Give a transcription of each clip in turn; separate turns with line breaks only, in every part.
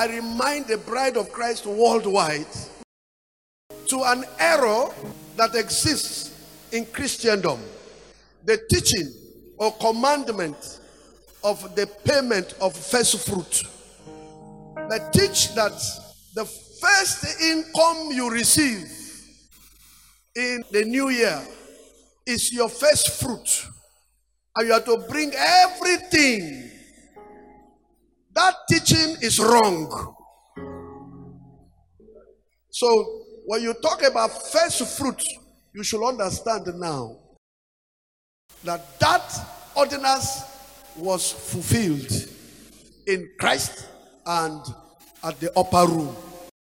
I remind the bride of Christ worldwide to an error that exists in Christendom. The teaching or commandment of the payment of first fruit. They teach that the first income you receive in the new year is your first fruit. And you have to bring everything. That teaching is wrong. So when you talk about first fruit, you should understand now that ordinance was fulfilled in Christ and at the upper room.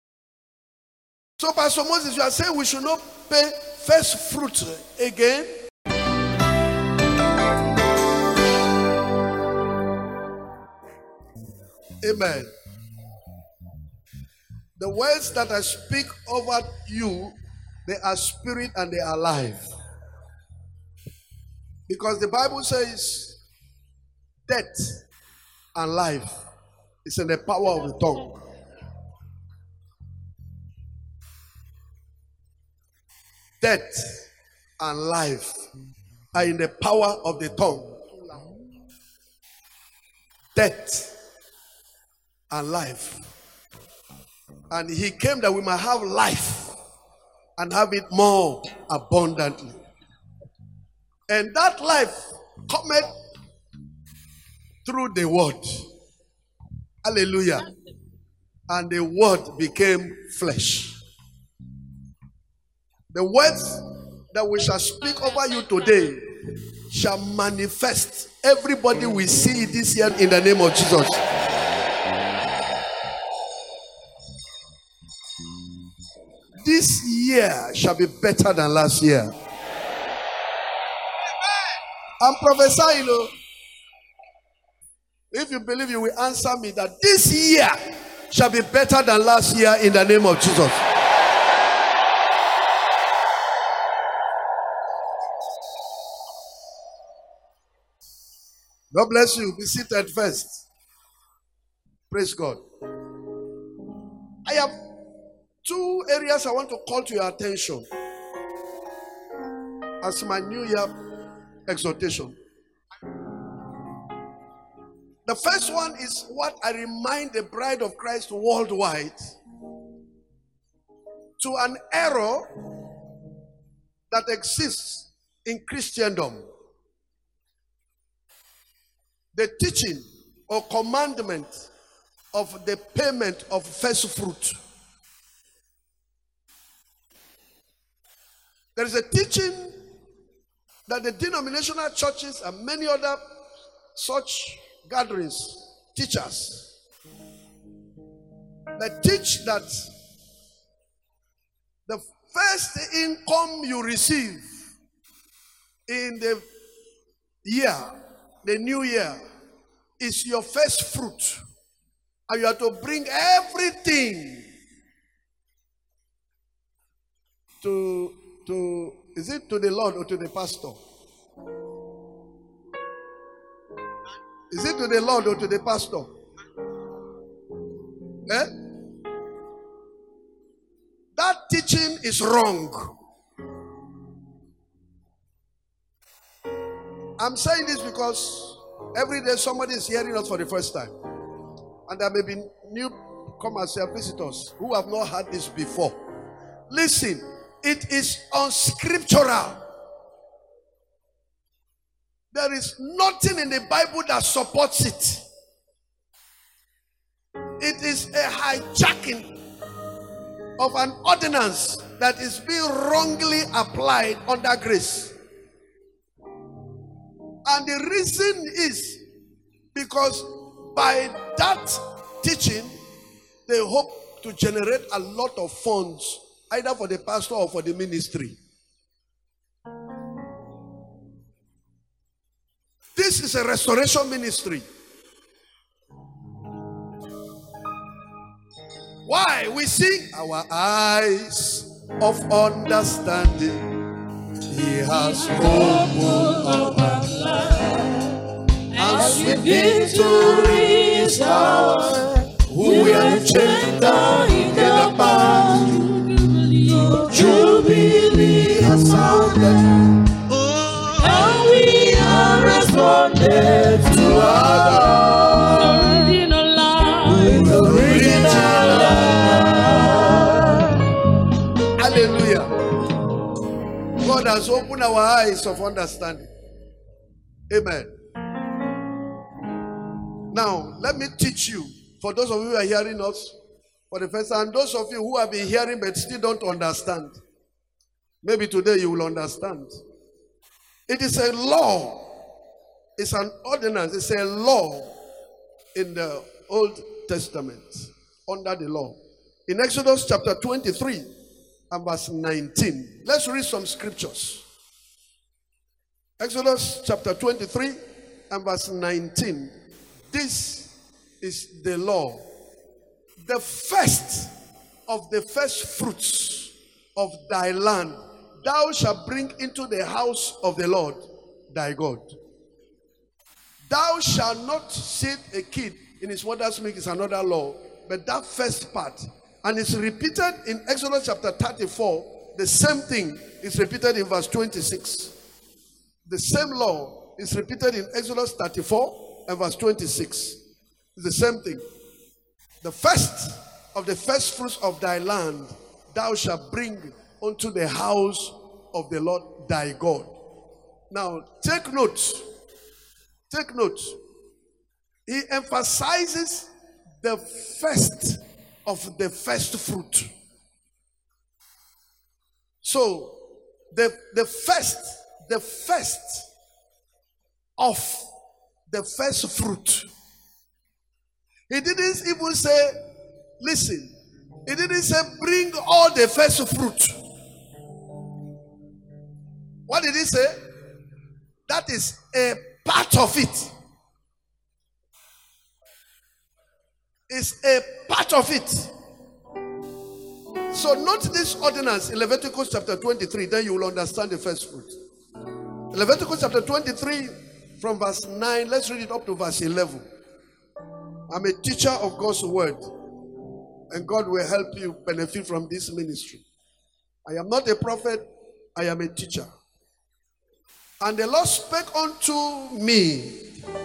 So Pastor Moses, you are saying we should not pay first fruit again? Amen. The words that I speak over you, they are spirit and they are life. Because the Bible says death and life is in the power of the tongue. Death and life are in the power of the tongue. Death and life. And he came that we might have life and have it more abundantly. And that life cometh through the word. Hallelujah. And the word became flesh. The words that we shall speak over you today shall manifest. Everybody will see it this year in the name of Jesus. This year shall be better than last year. I'm prophesying, if you believe, you will answer me that this year shall be better than last year in the name of Jesus. God bless you. Be seated first. Praise God. I have two areas I want to call to your attention as my New Year exhortation. The first one is what I remind the bride of Christ worldwide to an error that exists in Christendom. The teaching or commandment of the payment of first fruit. There is a teaching that the denominational churches and many other such gatherings teach us. They teach that the first income you receive in the year, the new year, is your first fruit. And you have to bring everything to is it to the Lord or to the pastor? Is it to the Lord or to the pastor? That teaching is wrong. I'm saying this because every day somebody is hearing us for the first time. And there may be newcomers and visitors who have not heard this before. Listen, it is unscriptural. There is nothing in the Bible that supports it. It is a hijacking of an ordinance that is being wrongly applied under grace. And the reason is because by that teaching, they hope to generate a lot of funds, either for the pastor or for the ministry. This is a restoration ministry. Why? We see our eyes of understanding. He has opened up our life. As with victory is ours, who We are changed in the past. Jubilee has sounded. And we are responded to our original life. Hallelujah. God has opened our eyes of understanding. Amen. Now, let me teach you, for those of you who are hearing us for the first time, and those of you who have been hearing but still don't understand. Maybe today you will understand. It is a law. It's an ordinance. It's a law in the Old Testament, under the law. In Exodus chapter 23 and verse 19. Let's read some scriptures. Exodus chapter 23 and verse 19. This is the law. The first of the first fruits of thy land thou shalt bring into the house of the Lord thy God. Thou shalt not set a kid in his mother's milk is another law, but that first part, and it's repeated in Exodus chapter 34. The same thing is repeated in verse 26. The same law is repeated in Exodus 34 and verse 26. It's the same thing. The first of the first fruits of thy land thou shalt bring unto the house of the Lord thy God. Now, take note. Take note. He emphasizes the first of the first fruit. So, the first of the first fruit. He didn't even say, listen, he didn't say bring all the first fruit. What did he say? That is a part of it. It's a part of it. So note this ordinance in Leviticus chapter 23, then you will understand the first fruit. Leviticus chapter 23 from verse 9, let's read it up to verse 11. I'm a teacher of God's word, and God will help you benefit from this ministry. I am not a prophet, I am a teacher. And the Lord spake unto me,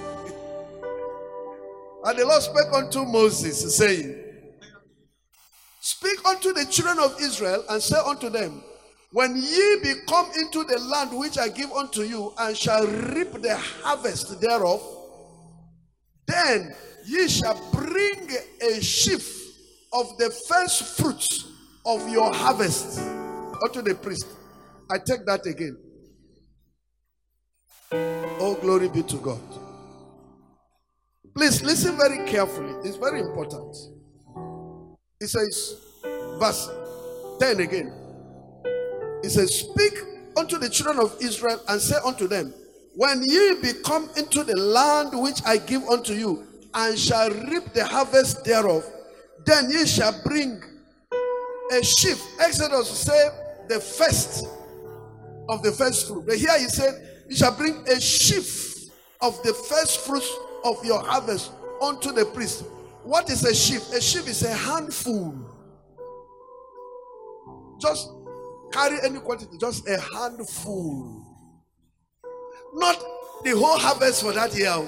and the Lord spake unto Moses, saying, speak unto the children of Israel, and say unto them, when ye be come into the land which I give unto you, and shall reap the harvest thereof, then ye shall bring a sheaf of the first fruits of your harvest unto the priest. I take that again. Oh, glory be to God. Please listen very carefully. It's very important. It says, verse 10 again. It says, speak unto the children of Israel, and say unto them, when ye be come into the land which I give unto you, and shall reap the harvest thereof, then ye shall bring a sheaf. Exodus said the first of the first fruit. But here he said, you shall bring a sheaf of the first fruits of your harvest unto the priest. What is a sheaf? A sheaf is a handful. Just carry any quantity, just a handful. Not the whole harvest for that year.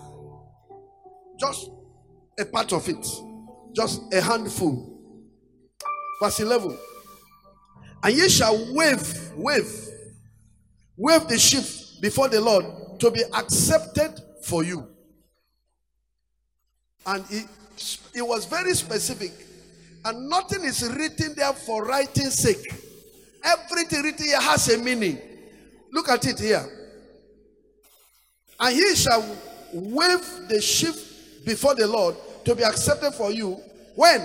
Just a part of it. Just a handful. Verse 11. And ye shall wave the sheaf before the Lord to be accepted for you. And it was very specific. And nothing is written there for writing's sake. Everything written here has a meaning. Look at it here. And ye shall wave the sheaf before the Lord to be accepted for you. When?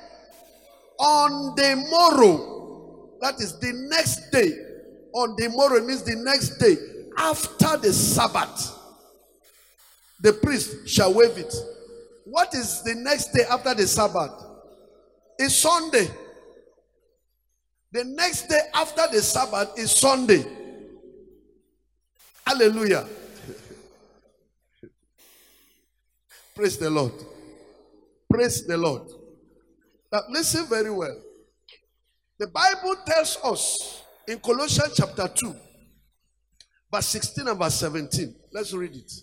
On the morrow. That is the next day. On the morrow means the next day. After the Sabbath. The priest shall wave it. What is the next day after the Sabbath? It's Sunday. The next day after the Sabbath is Sunday. Hallelujah. Praise the Lord. Praise the Lord. Now listen very well. The Bible tells us in Colossians chapter 2, verse 16 and verse 17. Let's read it.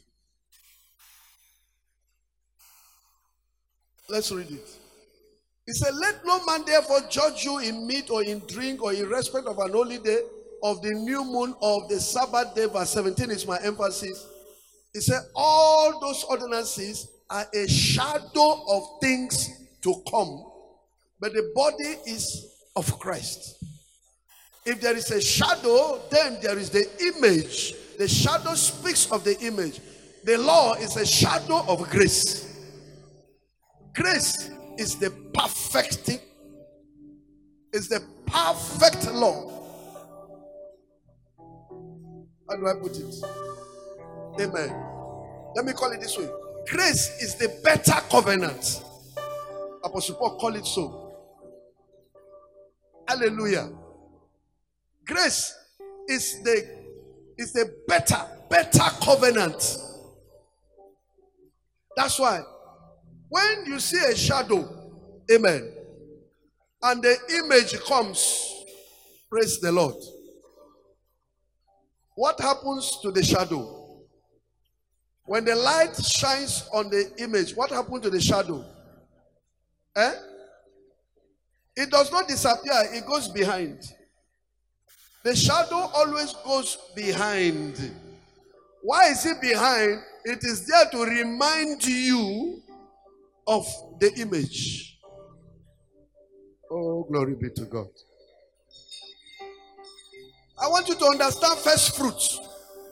Let's read it. He said, let no man therefore judge you in meat or in drink or in respect of an holy day, of the new moon, or of the Sabbath day. Verse 17 is my emphasis. He said, all those ordinances are a shadow of things to come, but the body is of Christ. If there is a shadow, then there is the image. The shadow speaks of the image. The law is a shadow of grace. Grace is the perfect thing. Is the perfect law. How do I put it? Amen. Let me call it this way. Grace is the better covenant. Apostle Paul call it so. Hallelujah. Grace is the better covenant. That's why when you see a shadow, amen, and the image comes, praise the Lord. What happens to the shadow? When the light shines on the image, what happens to the shadow? It does not disappear, it goes behind. The shadow always goes behind. Why is it behind? It is there to remind you of the image. Oh, glory be to God. I want you to understand first fruits.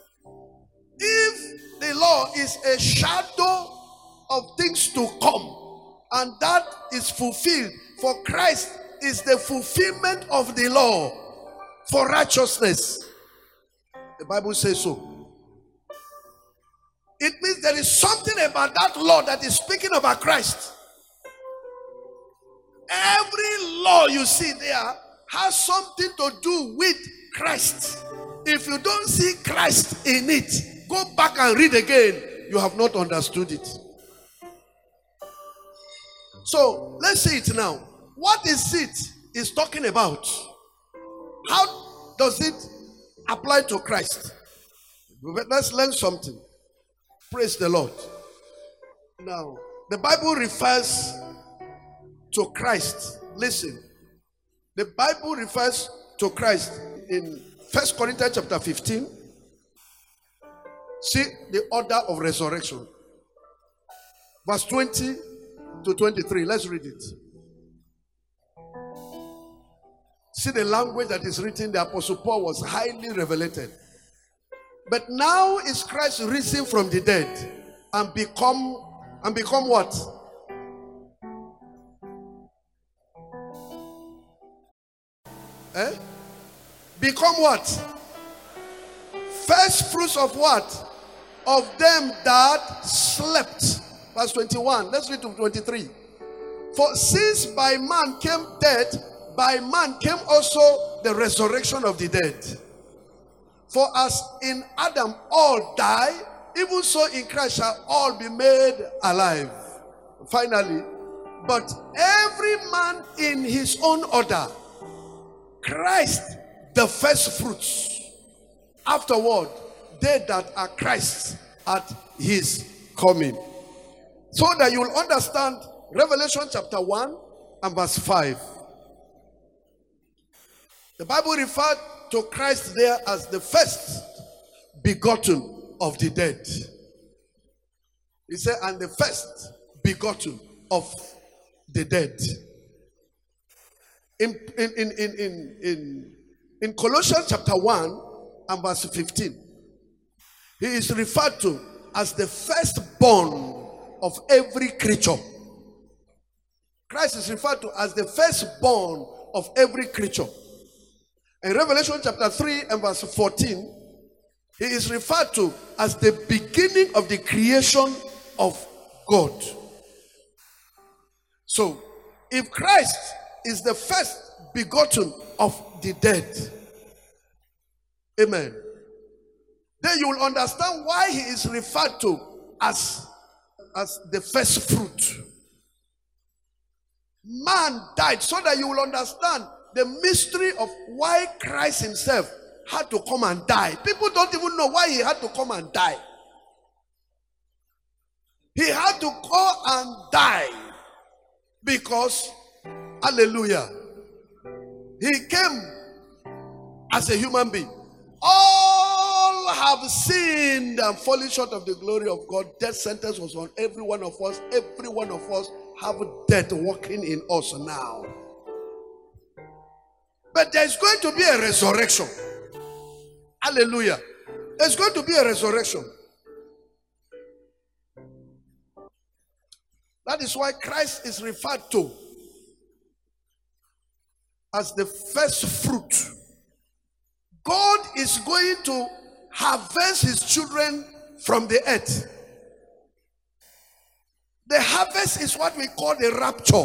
If the law is a shadow of things to come, and that is fulfilled, for Christ is the fulfillment of the law for righteousness. The Bible says so. It means there is something about that law that is speaking about Christ. Every law you see there has something to do with Christ. If you don't see Christ in it, go back and read again. You have not understood it. So let's see it now. What is it is talking about? How does it apply to Christ? Let's learn something. Praise the Lord. Now, the Bible refers to Christ. Listen. The Bible refers to Christ in 1 Corinthians chapter 15. See the order of resurrection. Verse 20 to 23. Let's read it. See the language that is written. The Apostle Paul was highly revelated. But now is Christ risen from the dead and become what? Become what? First fruits of what? Of them that slept. Verse 21. Let's read to 23. For since by man came death, by man came also the resurrection of the dead. For as in Adam all die, even so in Christ shall all be made alive. Finally, but every man in his own order. Christ the first fruits. Afterward, they that are Christ at his coming. So that you will understand Revelation chapter 1 and verse 5. The Bible referred to Christ there as the first begotten of the dead. He said, and the first begotten of the dead. In Colossians chapter 1 and verse 15, he is referred to as the firstborn of every creature. Christ is referred to as the firstborn of every creature. In Revelation chapter 3 and verse 14, he is referred to as the beginning of the creation of God. So, if Christ is the first begotten of the dead, amen, then you will understand why he is referred to as the first fruit. man died, so that you will understand the mystery of why Christ himself had to come and die. People don't even know why he had to come and die. He had to go and die because, hallelujah, he came as a human being. All have sinned and fallen short of the glory of God. Death sentence was on every one of us. Every one of us have death working in us now. But there's going to be a resurrection. Hallelujah. There's going to be a resurrection. That is why Christ is referred to as the first fruit. God is going to harvest his children from the earth. The harvest is what we call the rapture.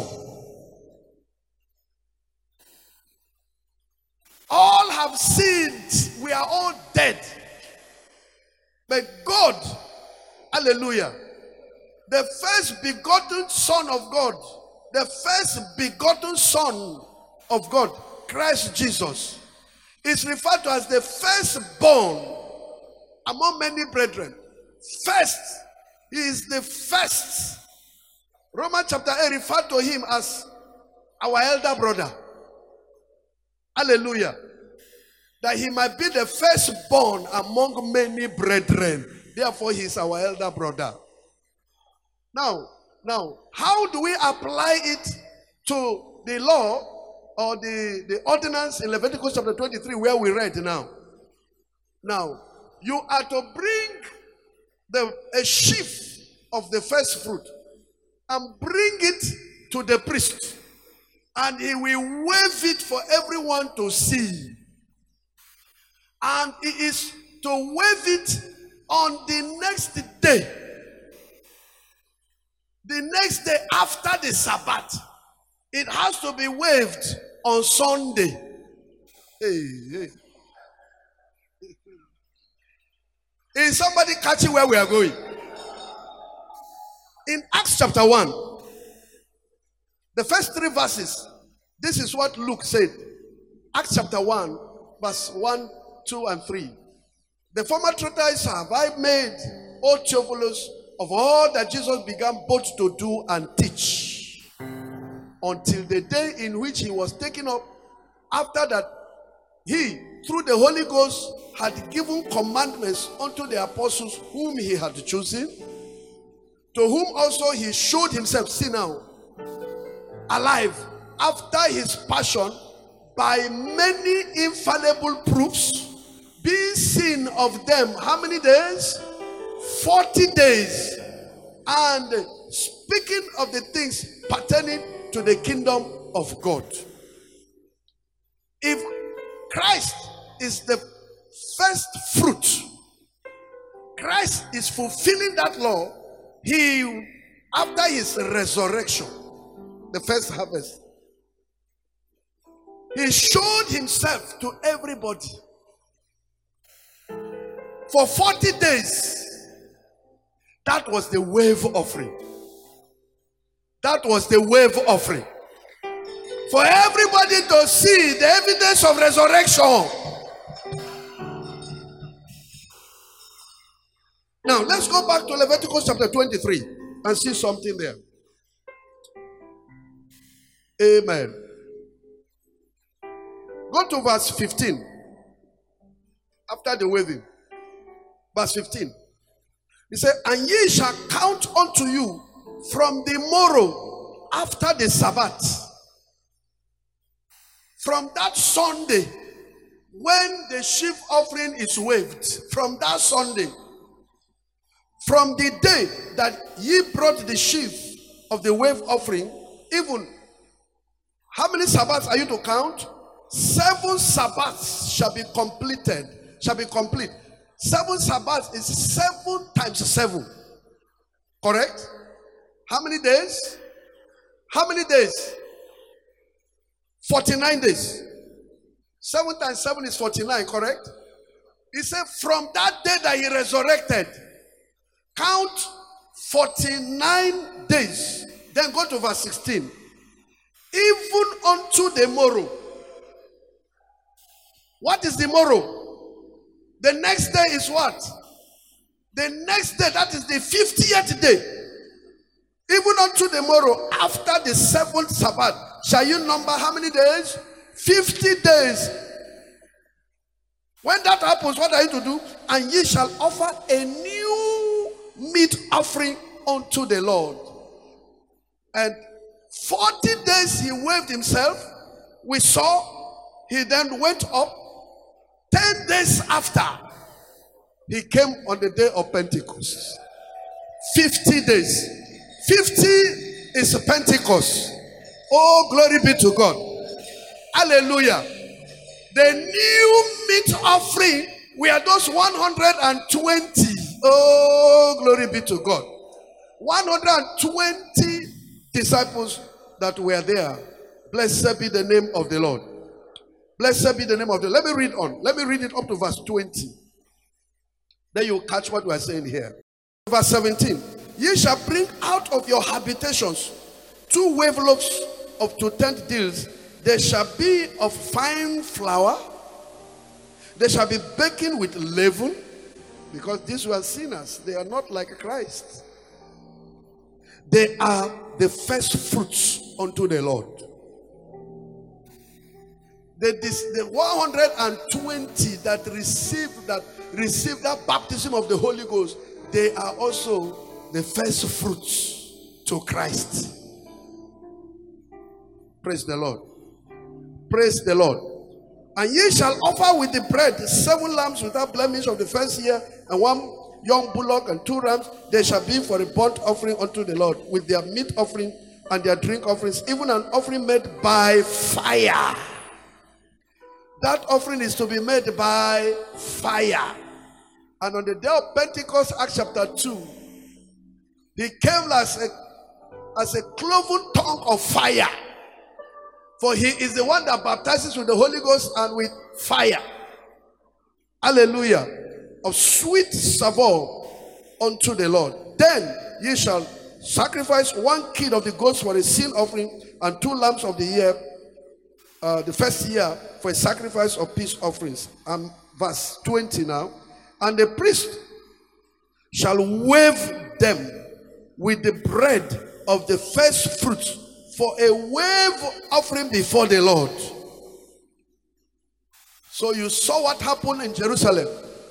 All have sinned. We are all dead. But God, hallelujah, the first begotten Son of God, the first begotten Son of God, Christ Jesus, is referred to as the firstborn among many brethren. First, he is the first. Romans chapter 8 referred to him as our elder brother. Hallelujah. That he might be the firstborn among many brethren. Therefore, he is our elder brother. Now, how do we apply it to the law or the ordinance in Leviticus chapter 23 where we read now? Now, you are to bring a sheaf of the first fruit and bring it to the priest, and he will wave it for everyone to see. And he is to wave it on the next day. The next day after the Sabbath. It has to be waved on Sunday. Hey. Is somebody catching where we are going? In Acts chapter 1, the first 3 verses, this is what Luke said. Acts chapter 1, verse 1, 2, and 3. The former treatise have I made, O Theophilus, of all that Jesus began both to do and teach, until the day in which he was taken up, after that he, through the Holy Ghost, had given commandments unto the apostles whom he had chosen, to whom also he showed himself, see now, alive after his passion by many infallible proofs, being seen of them how many days? 40 days, and speaking of the things pertaining to the kingdom of God. If Christ is the first fruit, Christ is fulfilling that law. He, after his resurrection, the first harvest, he showed himself to everybody for 40 days. That was the wave offering. That was the wave offering. For everybody to see the evidence of resurrection. Now, let's go back to Leviticus chapter 23 and see something there. Amen. Go to verse 15. After the waving. Verse 15. He said, and ye shall count unto you from the morrow after the Sabbath, from that Sunday when the sheaf offering is waved, from that Sunday, from the day that ye brought the sheaf of the wave offering, even how many Sabbaths are you to count? 7 Sabbaths shall be completed, shall be complete. 7 Sabbaths is 7 times 7. Correct? How many days? How many days? 49 days. 7 times 7 is 49, correct? He said, from that day that he resurrected, count 49 days. Then go to verse 16. even unto the morrow. What is the morrow? The next day is what? The next day, that is the 50th day. Even unto the morrow, after the 7th Sabbath, shall you number how many days? 50 days. When that happens, what are you to do? And ye shall offer a new meat offering unto the Lord. And 40 days he waved himself. We saw. He then went up. 10 days after, he came on the day of Pentecost. 50 days. 50 is Pentecost. Oh, glory be to God. Hallelujah. The new meat offering, we are those 120. Oh, glory be to God. 120 disciples that were there. Blessed be the name of the Lord. Blessed be the name of the Lord. Let me read on. Let me read it up to verse 20. Then you'll catch what we are saying here. Verse 17. Ye shall bring out of your habitations 2 wave loaves of 2 tenth deals. They shall be of fine flour. They shall be baking with leaven. Because these were sinners. They are not like Christ. They are the first fruits unto the Lord. The 120 that received that baptism of the Holy Ghost, they are also the first fruits to Christ. Praise the Lord. Praise the Lord. And ye shall offer with the bread 7 lambs without blemish of the first year, and 1 young bullock and 2 rams. They shall be for a burnt offering unto the Lord, with their meat offering and their drink offerings, even an offering made by fire. That offering is to be made by fire. And on the day of Pentecost, Acts chapter 2, he came as a cloven tongue of fire. For he is the one that baptizes with the Holy Ghost and with fire. Hallelujah. Of sweet savour unto the Lord. Then ye shall sacrifice 1 kid of the goats for a sin offering, and 2 lambs of the year, the first year, for a sacrifice of peace offerings. Verse 20 now. And the priest shall wave them with the bread of the first fruits for a wave offering before the Lord. So you saw what happened in Jerusalem.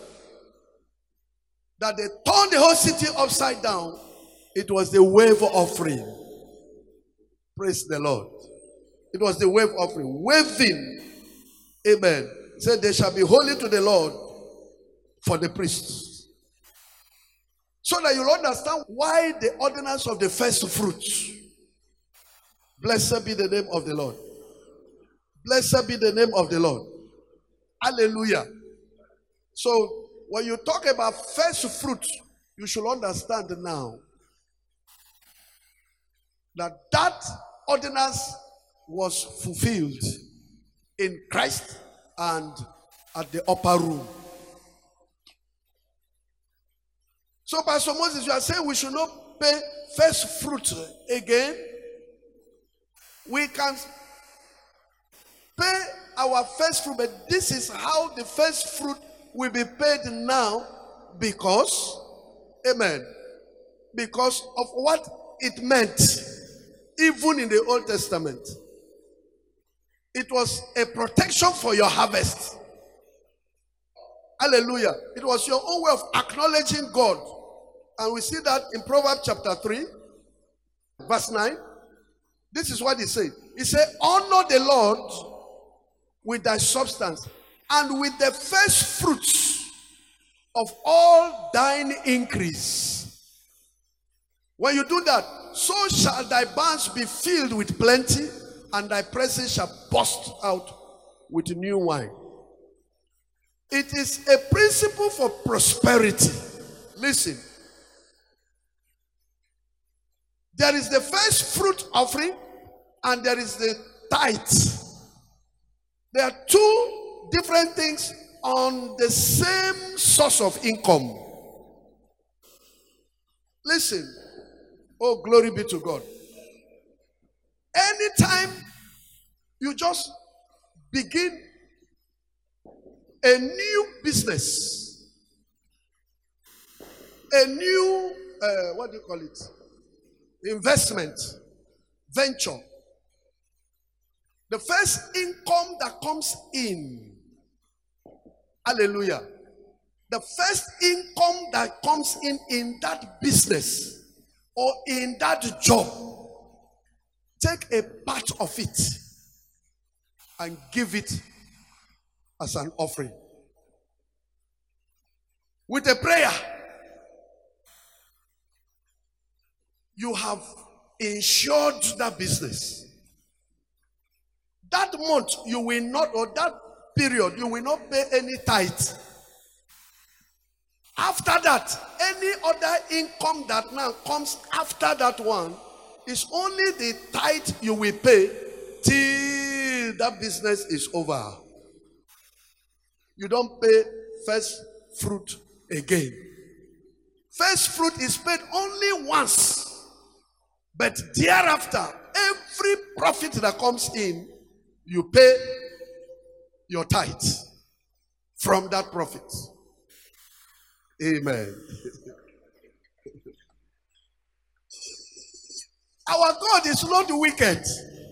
That they turned the whole city upside down. It was the wave offering. Praise the Lord. It was the wave offering. Waving. Amen. Said they shall be holy to the Lord for the priests. So that you'll understand why the ordinance of the first fruits. Blessed be the name of the Lord. Blessed be the name of the Lord. Hallelujah. So when you talk about first fruits, you should understand now that ordinance was fulfilled in Christ and at the upper room. So Pastor Moses, you are saying we should not pay first fruit again. We can pay our first fruit, but this is how the first fruit will be paid now, because, amen, because of what it meant even in the Old Testament. It was a protection for your harvest. Hallelujah. It was your own way of acknowledging God. And we see that in Proverbs chapter 3, verse 9. This is what he said. He said, honor the Lord with thy substance and with the first fruits of all thine increase. When you do that, so shall thy barns be filled with plenty, and thy presses shall burst out with new wine. It is a principle for prosperity. Listen. There is the first fruit offering and there is the tithe. There are 2 different things on the same source of income. Listen. Oh, glory be to God. Anytime You just begin a new business, a new, what do you call it? Investment, venture. The first income that comes in, hallelujah, the first income that comes in that business or in that job, take a part of it and give it as an offering. With a prayer, you have insured that business. That month you will not, or that period you will not pay any tithe. After that, any other income that now comes after that one is only the tithe you will pay till that business is over. You don't pay first fruit again. First fruit is paid only once. But thereafter, every profit that comes in, you pay your tithe from that profit. Amen. Our God is not wicked.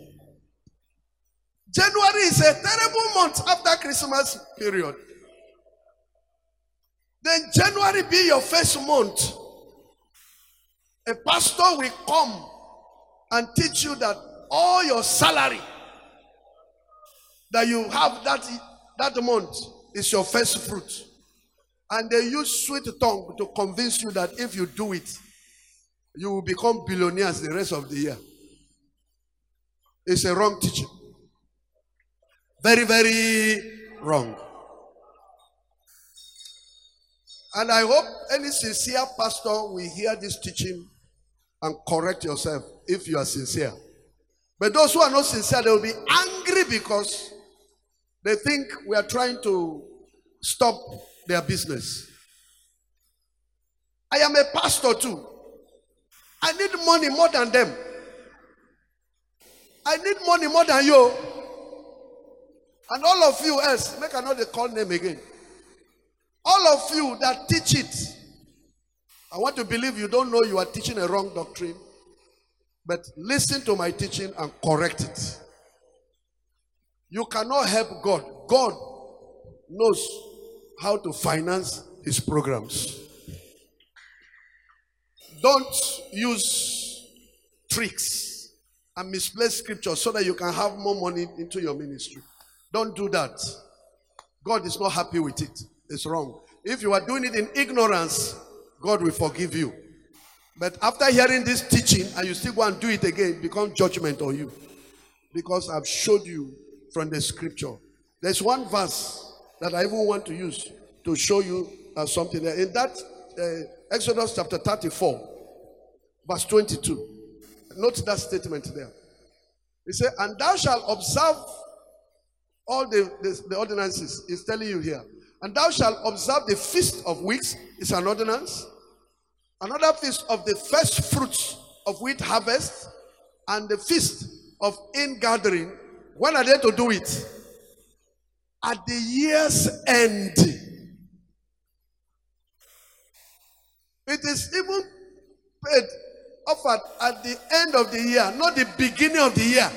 January is a terrible month after Christmas period. Then January be your first month. A pastor will come and teach you that all your salary that you have that month is your first fruit. And they use sweet tongue to convince you that if you do it, you will become billionaires the rest of the year. It's a wrong teaching. Very, very wrong. And I hope any sincere pastor will hear this teaching and correct yourself if you are sincere. But those who are not sincere, they will be angry because they think we are trying to stop their business. I am a pastor too. I need money more than them. I need money more than you. And all of you else, make another call name again. All of you that teach it, I want to believe you don't know you are teaching a wrong doctrine. But listen to my teaching and correct it. You cannot help God. God knows how to finance his programs. Don't use tricks and misplace scripture so that you can have more money into your ministry. Don't do that. God is not happy with it. It's wrong. If you are doing it in ignorance, God will forgive you. But after hearing this teaching and you still go and do it again, it becomes judgment on you. Because I've showed you from the scripture. There's one verse that I even want to use to show you something there. In that Exodus chapter 34, verse 22. Note that statement there. It says, and thou shalt observe all the ordinances. It's telling you here. And thou shalt observe the feast of weeks. It's an ordinance. Another feast of the first fruits of wheat harvest. And the feast of ingathering. When are they to do it? At the year's end. It is even paid, offered at the end of the year, not the beginning of the year.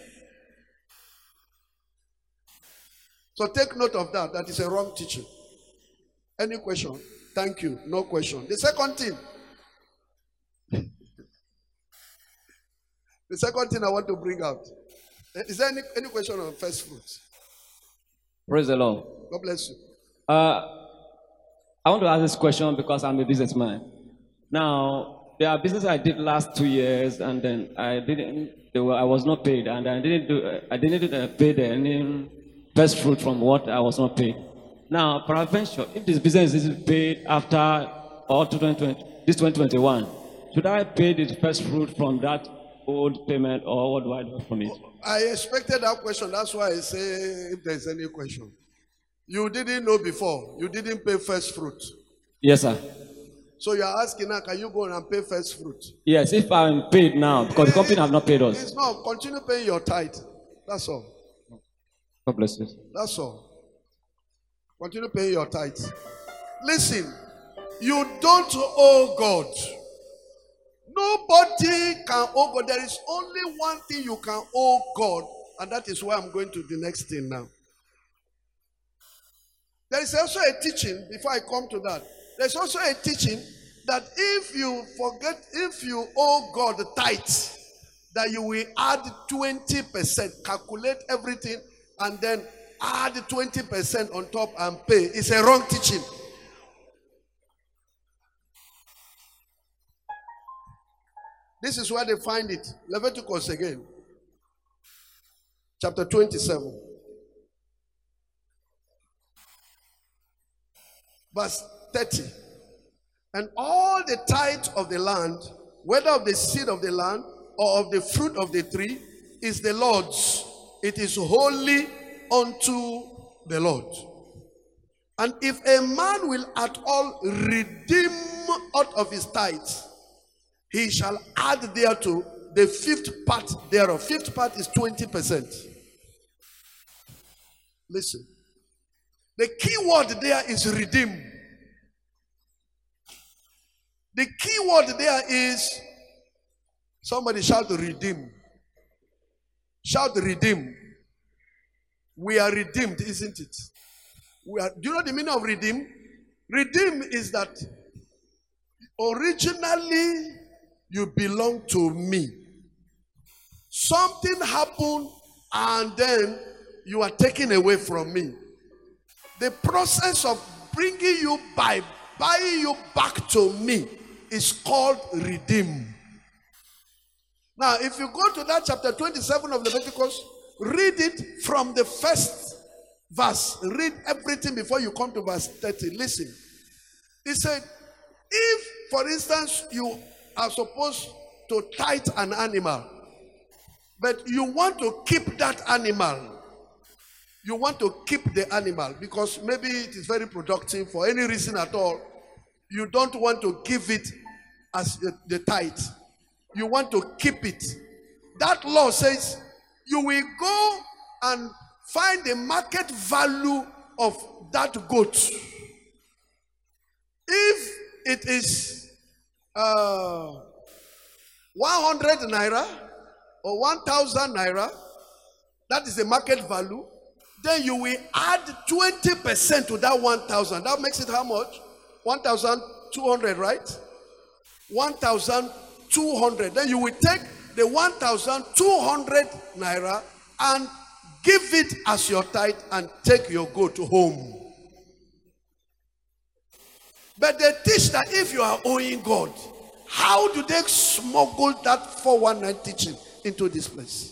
So take note of that. That is a wrong teaching. Any question? Thank you. No question. The second thing. The second thing I want to bring out. Is there any question on first fruits?
Praise the Lord.
God bless you.
I want to ask this question because I'm a businessman. Now, there are businesses I did last 2 years, and then I was not paid, and I didn't pay any first fruit from what I was not paid. Now, peradventure, if this business is paid after all 2021, should I pay the first fruit from that old payment, or what do I do from it?
I expected that question. That's why I say if there's any question. You didn't know before. You didn't pay first fruit.
Yes, sir.
So you are asking now, can you go and pay first fruit?
Yes, if I'm paid now, because the company have not paid us.
It's not. Continue paying your tithe. That's all.
God bless you.
That's all. Continue paying your tithes. Listen, you don't owe God. Nobody can owe God. There is only one thing you can owe God, and that is why I'm going to the next thing now. There is also a teaching, before I come to that, there's also a teaching that if you owe God the tithe, that you will add 20%, calculate everything, and then add 20% on top and pay. It's a wrong teaching. This is where they find it. Leviticus again. Chapter 27. Verse 30. And all the tithe of the land, whether of the seed of the land or of the fruit of the tree, is the Lord's. It is holy unto the Lord. And if a man will at all redeem out of his tithes, he shall add thereto the fifth part thereof. Fifth part is 20%. Listen. The key word there is redeem. The key word there is, somebody shout redeem. Shout redeem. We are redeemed, isn't it? Do you know the meaning of redeem? Redeem is that originally you belong to me. Something happened and then you are taken away from me. The process of bringing you by buying you back to me is called redeem. Now, if you go to that chapter 27 of Leviticus, read it from the first verse. Read everything before you come to verse 30. Listen. He said, if, for instance, you are supposed to tithe an animal, but you want to keep that animal. You want to keep the animal because maybe it is very productive for any reason at all. You don't want to give it as the tithe. You want to keep it. That law says you will go and find the market value of that goat. If it is 100 naira or 1,000 naira, that is the market value. Then you will add 20% to that 1,000. That makes it how much? 1,200, right? 1,200. Then you will take the 1,200 naira and give it as your tithe and take your goat home. But they teach that if you are owing God, how do they smuggle that 419 teaching into this place?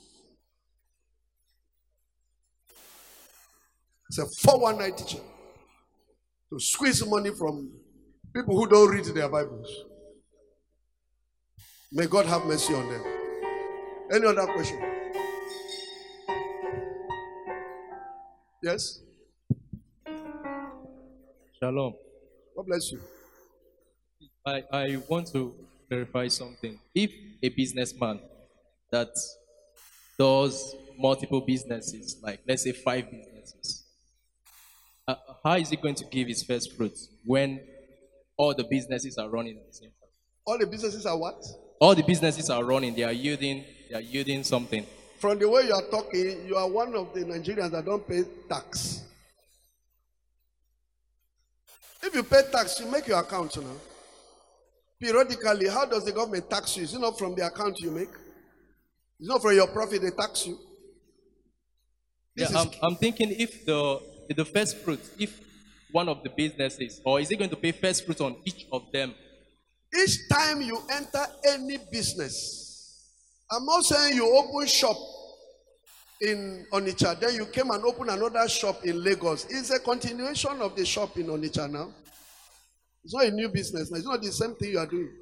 It's a 419 teaching to squeeze money from people who don't read their Bibles. May God have mercy on them. Any other question? Yes?
Shalom.
God bless you.
I want to clarify something. If a businessman that does multiple businesses, like let's say 5 businesses, how is he going to give his first fruits when all the businesses are running at the same time?
All the businesses are what?
All the businesses are running. They are yielding something.
From the way you are talking, you are one of the Nigerians that don't pay tax. If you pay tax, you make your account now. Periodically, how does the government tax you? Is it not from the account you make? It's not from your profit they tax you.
I'm thinking if the first fruit, if one of the businesses, or is he going to pay first fruit on each of them?
Each time you enter any business, I'm not saying you open shop in Onitsha, then you came and open another shop in Lagos. It's a continuation of the shop in Onitsha now. It's not a new business. It's not the same thing you are doing.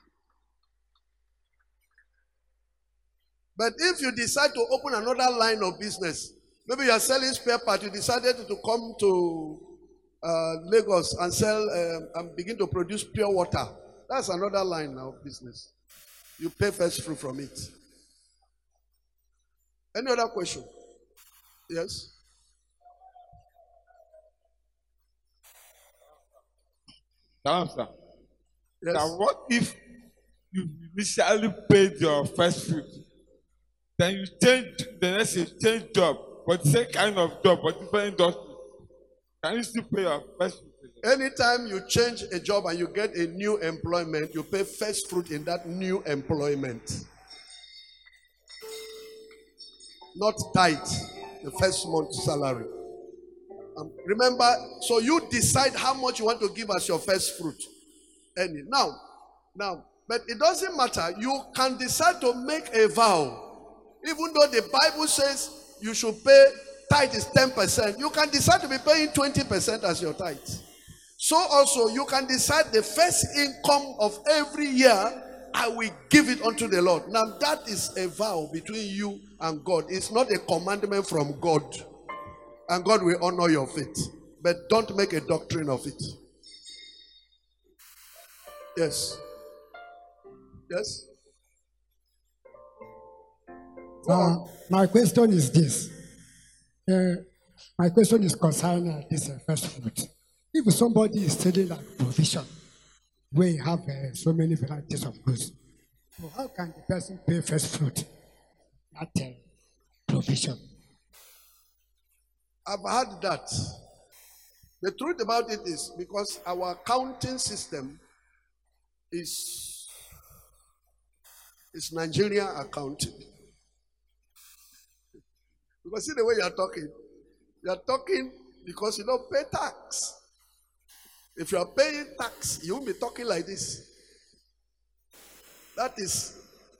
But if you decide to open another line of business, maybe you are selling spare parts, you decided to come to Lagos and sell and begin to produce pure water. That's another line now of business. You pay first fruit from it. Any other question? Yes.
Sir.
Yes.
Now, what if you initially paid your first fruit, then you change the next you change job, but the same kind of job, but different industry? Can you still pay your first fruit?
Anytime you change a job and you get a new employment, you pay first fruit in that new employment. Not tithe, the first month's salary. Remember, so you decide how much you want to give as your first fruit. Now, but it doesn't matter. You can decide to make a vow. Even though the Bible says you should pay tithe is 10%, you can decide to be paying 20% as your tithe. So also you can decide the first income of every year, I will give it unto the Lord. Now that is a vow between you and God. It's not a commandment from God. And God will honor your faith. But don't make a doctrine of it. Yes. Yes.
My question is this. My question is concerning this first fruit. If somebody is selling like provision, where you have so many varieties of goods, so how can the person pay first fruit? That provision.
I've heard that. The truth about it is because our accounting system is Nigerian accounting. Because see the way you are talking because you don't pay tax. If you are paying tax, you won't be talking like this. That is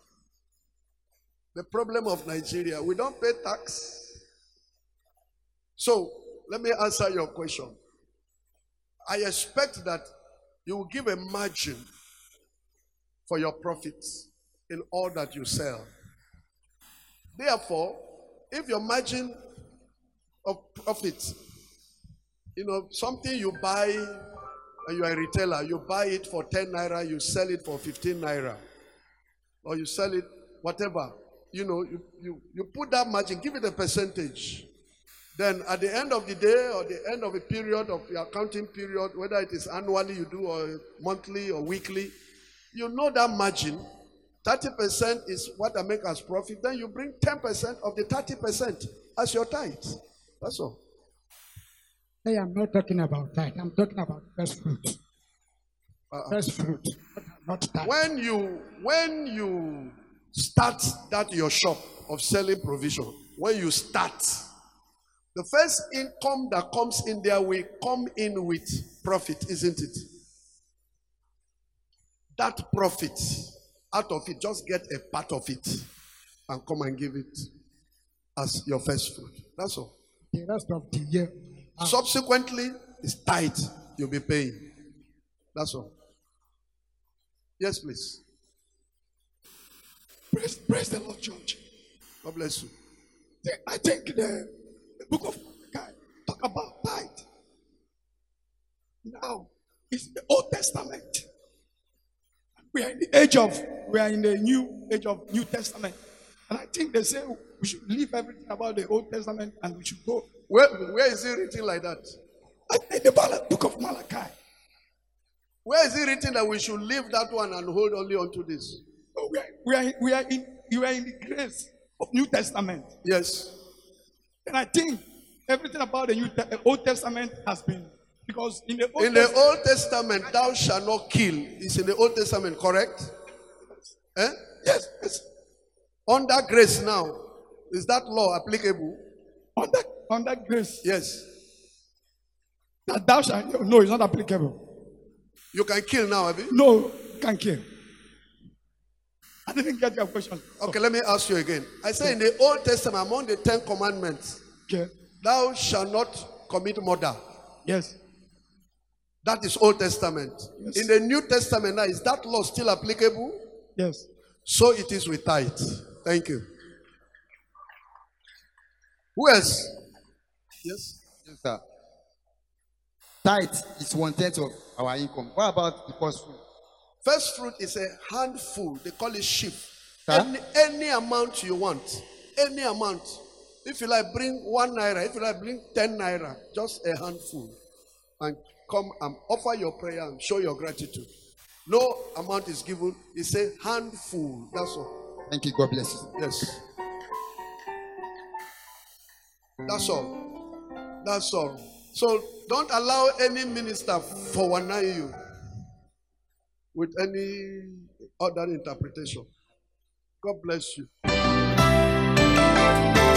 the problem of Nigeria. We don't pay tax. So, let me answer your question. I expect that you will give a margin for your profits in all that you sell. Therefore, if your margin of profit, something you buy and you are a retailer, you buy it for 10 naira, you sell it for 15 naira, or you sell it whatever, you put that margin, give it a percentage. Then at the end of the day or the end of a period of your accounting period, whether it is annually you do or monthly or weekly, you know that margin, 30% is what I make as profit. Then you bring 10% of the 30% as your tithe. That's all.
Hey, I'm not talking about tithe. I'm talking about first fruit. First fruit, not tithe.
When you start that your shop of selling provision, when you start, the first income that comes in there will come in with profit, isn't it? That profit, out of it, just get a part of it and come and give it as your first fruit. That's all.
The rest of the year.
Subsequently, it's tithe you'll be paying. That's all. Yes, please.
Praise the Lord, Church.
God bless you.
I think the book of Malachi talk about tithe. Now, it's the Old Testament. We are in the new age of New Testament. And I think they say we should leave everything about the Old Testament and we should go.
Where is it written like that?
In the book of Malachi.
Where is it written that we should leave that one and hold only onto this?
Oh, we are in the grace of New Testament.
Yes.
And I think everything about the Old Testament has been, because in the
Old Testament, thou shalt not kill. It's in the Old Testament, correct? Eh?
Yes.
Under grace now, is that law applicable?
Under grace.
Yes.
That thou shalt, no, it's not applicable.
You can kill now, have you?
No, you can't kill. I didn't get your question.
Okay, let me ask you again. I say in the Old Testament, among the 10 commandments, thou shalt not commit murder.
Yes.
That is Old Testament. Yes. In the New Testament now, is that law still applicable?
Yes.
So it is with tithe. Thank you. Who else? Yes?
Yes, sir. Tithe is 1/10 of our income. What about the first fruit?
First fruit is a handful. They call it sheaf.
Huh?
Any amount you want. Any amount. If you like, bring 1 naira. If you like, bring 10 naira. Just a handful. And come and offer your prayer and show your gratitude. No amount is given. It's a handful. That's all.
Thank you. God bless you.
Yes. That's all. That's all. So don't allow any minister forward you with any other interpretation. God bless you.